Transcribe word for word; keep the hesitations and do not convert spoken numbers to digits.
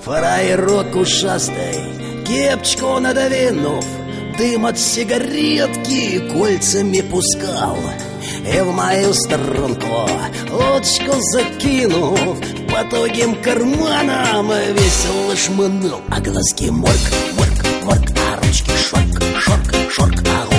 Фраерок ушастый, кепочку надвинув, дым от сигаретки кольцами пускал. И в мою струнку удочку закинув, по тугим карманам весело шмынул. А глазки морк, морк, морк, а ручки шорк, шорк, шорк, а